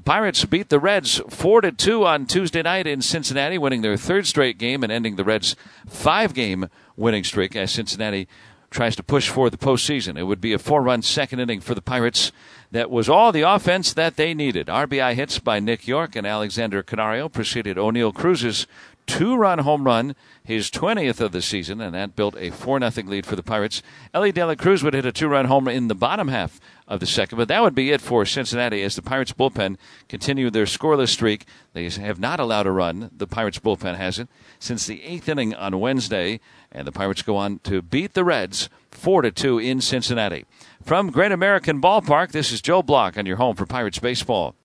Pirates beat the Reds 4-2 on Tuesday night in Cincinnati, winning their third straight game and ending the Reds' 5-game winning streak as Cincinnati tries to push for the postseason. It would be a 4-run second inning for the Pirates. That was all the offense that they needed. RBI hits by Nick York and Alexander Canario preceded O'Neal Cruz's 2-run home run, his 20th of the season, and that built a 4-0 lead for the Pirates. Elly De La Cruz would hit a 2-run homer in the bottom half of the second, but that would be it for Cincinnati as the Pirates bullpen continue their scoreless streak. They have not allowed a run, the Pirates bullpen hasn't, since the 8th inning on Wednesday, and the Pirates go on to beat the Reds 4-2 in Cincinnati. From Great American Ballpark, this is Joe Block on your home for Pirates baseball.